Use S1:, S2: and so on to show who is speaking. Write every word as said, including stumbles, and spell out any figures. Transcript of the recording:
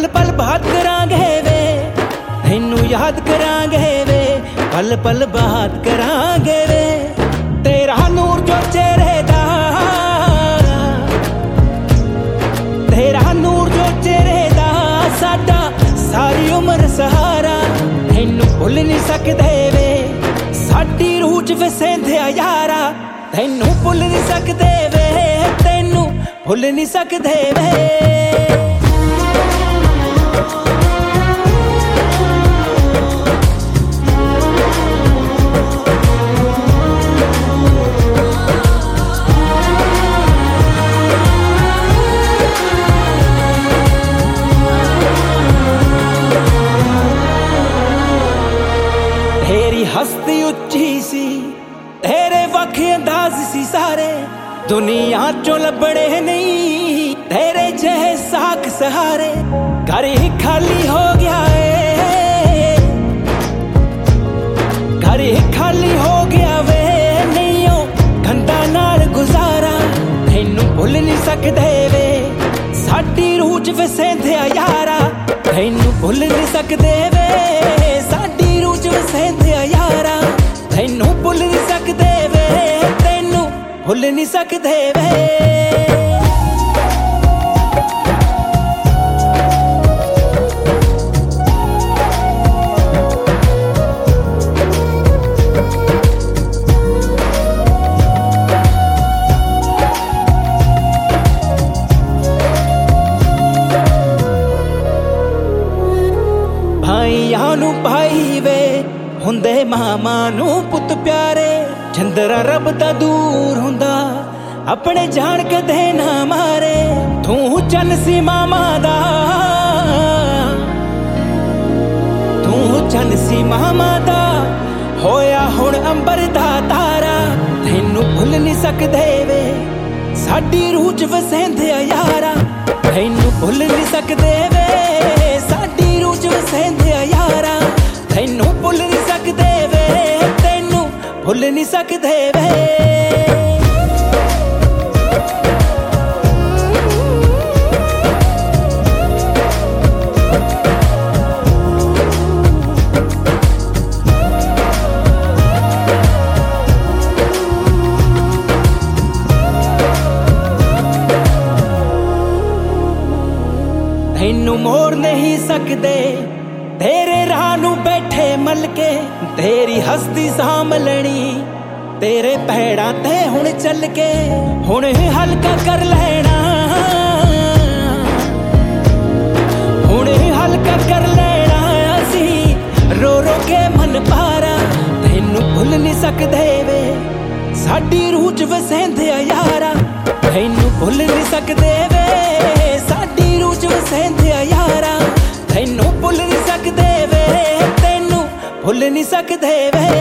S1: पल पल बात करांगे वे, तैनू याद करांगे वे, पल पल बात करांगे वे। तेरा नूर जो चेहरे दा, तेरा नूर जो चेहरे दा, साडा सारी उम्र सहारा। तैनू भुल नहीं सकदे वे, साडी रूह च वसेंदिया यारा। तैनू भुल नहीं सकदे वे, तैनू भुल नहीं सकदे वे। तेरी हस्ती उच्ची सी, तेरे वख अंदाज सी सारे, दुनिया चो लबड़े नहीं तेरे जहे साख सहारे। घर ही खाली हो गया है, घर ही खाली हो गया वे, नहीं ओ गंदा नाल गुजारा। तैनू भुल नहीं सकदे वे, साडी रूह च वसेंदिया यारा। तैनू भुल नहीं सकदे वे, साडी रूह च वसेंदिया यारा। तैनू भुल नहीं सकदे वे, तैनू भुल नहीं सकदे वे। भाईयां नू भाई वे, हुंदे मामा नू पुत प्यारे। जिंदरा रब दा दूर हुंदा, अपने जान के दे ना मारे। तू चन सी मामा दा, तू चन सी मामा दा, होया हुण अंबर दा तारा। तैनू भुल नहीं सकदे वे, साडी रूह च वसेंदिया यारा। तैनू भुल नहीं सकदे वे, साडी रूह च वसेंदिया यारा। तैनू भुल नहीं सकदे वे, तैनू भुल नहीं सकदे वे। तैनू मोड़ नहीं सकदे, तेरे राह नू बैठे मल के। तेरी हस्ती सामलनी, तेरे पैड़ा ते हुण चल के। हुण हल्का कर लेना, हुण हल्का कर लेना असी रो रो के मन पारा। तैनू भुल नहीं सकदे वे, साडी रूह च वसेंदिया यारा। तैनू भुल नहीं सकदे वे, साडी रूह च वसेंदिया यारा। तैनू भुल नहीं सकदे वे, तैनू भुल नहीं सकदे वे।